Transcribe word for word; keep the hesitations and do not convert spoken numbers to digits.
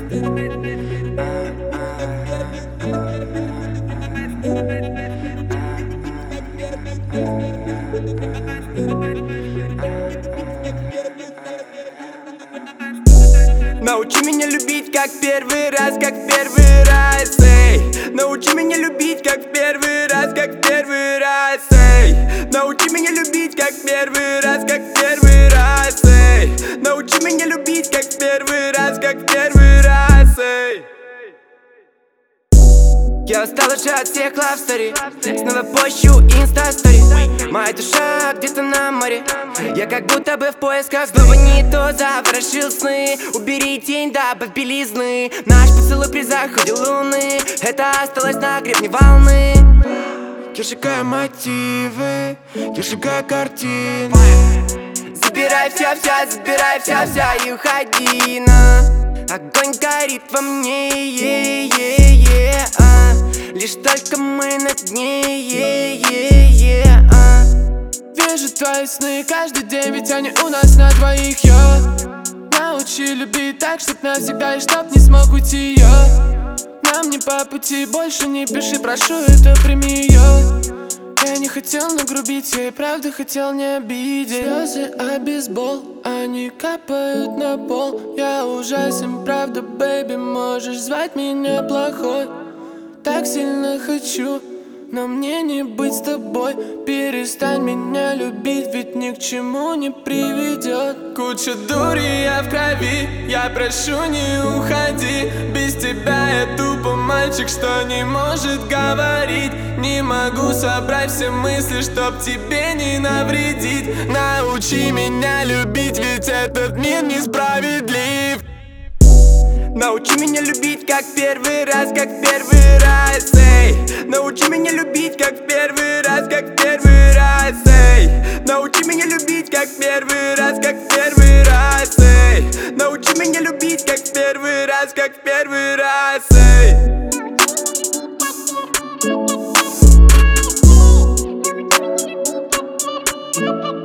Научи меня любить, как первый раз, как первый раз, эй. Научи меня любить, как первый раз, как первый раз, эй. Научи меня любить, как первый раз, как первый раз, эй. Научи меня любить, как первый раз, как первый раз, эй. Я устал уже от всех love story. Снова пощу инста-стори. Моя душа где-то на море. Я как будто бы в поисках. Снова не то, заворожил сны. Убери тень до белизны. Наш поцелуй при заходе луны. Это осталось на гребне волны. Я сжигаю мотивы, я сжигаю картины. Забирай вся, вся, забирай вся, вся и уходи на. Огонь горит во мне, е -е -е, а. Лишь только мы на дне, е -е -е, а. Вижу твои сны каждый день, ведь они у нас на двоих, я. Научи любить так, чтоб навсегда и чтоб не смог уйти, я. Нам не по пути, больше не пиши, прошу, это прими, я. Я не хотел нагрубить, я и правда хотел не обидеть. Слезы, а бейсбол, они капают на пол. Я ужасен, правда, бэйби, можешь звать меня плохой. Так сильно хочу, но мне не быть с тобой. Перестань меня любить, ведь ни к чему не приведет. Куча дури, я в крови, я прошу, не уходи. Без тебя я тупо мальчик, что не может говорить. Не могу собрать все мысли, чтоб тебе не навредить. Научи меня любить, ведь этот мир несправедлив. Научи меня любить, как первый раз, как первый раз, эй. Научи меня любить, как первый раз, как первый раз, эй. Научи меня любить, как первый раз, как первый раз, эй. Научи меня любить, как первый раз, как первый раз, эй.